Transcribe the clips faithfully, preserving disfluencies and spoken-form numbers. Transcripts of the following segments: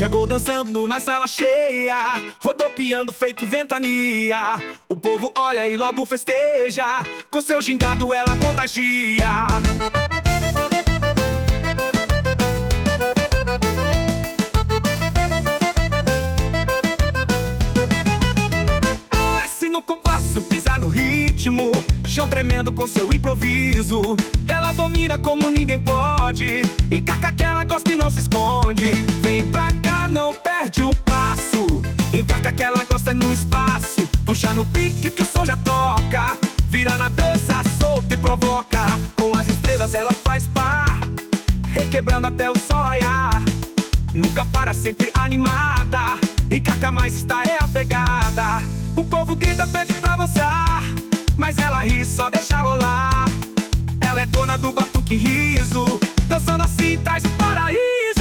Chegou dançando na sala cheia, rodopiando feito ventania. O povo olha e logo festeja, com seu gingado ela contagia. Desce no compasso, pisa no ritmo, chão tremendo com seu improviso. Ela domina como ninguém pode, e caca que ela gosta e não se esconde. Vem pra cá, não perde o passo, encaca que ela gosta no espaço. Puxa no pique que o som já toca, vira na dança, solta e provoca. Com as estrelas ela faz par, requebrando até o sol raiar. Nunca para, sempre animada, e caca mais está é a pegada. O povo grita, pede pra avançar, mas ela ri, só deixa rolar. Ela é dona do batuque riso, dançando assim traz o paraíso.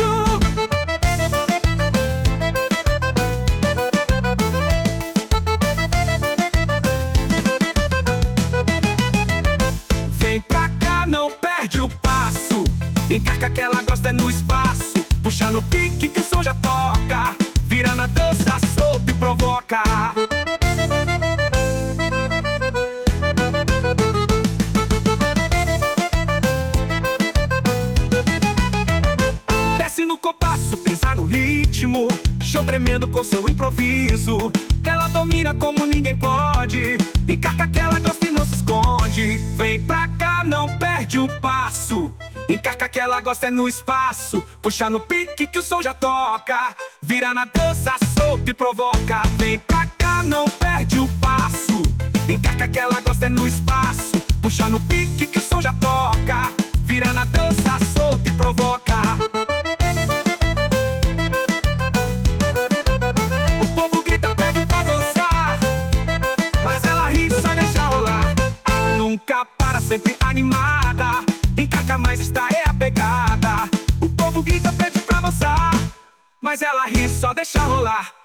Vem pra cá, não perde o passo, encaca que ela gosta é no espaço. Puxa no pique que o som já toca, vira na dança, solta e provoca. Desce no compasso, pensa no ritmo, show tremendo com seu improviso. Ela domina como ninguém pode, encaca que ela gosta e não se esconde. Vem pra cá, não perde o passo, encaca que ela gosta é no espaço. Puxa no pique que o som já toca, vira na dança, solta e provoca. Vem pra cá, não perde o passo, encaca que ela gosta é no espaço. Puxa no pique que o som já toca, vira na dança, solta e provoca. O povo grita, pede pra dançar, mas ela ri, só deixa rolar. Nunca para, sempre animada, encaca mais está é a pegada. O povo grita, pede pra avançar, mas ela ri, só deixa rolar.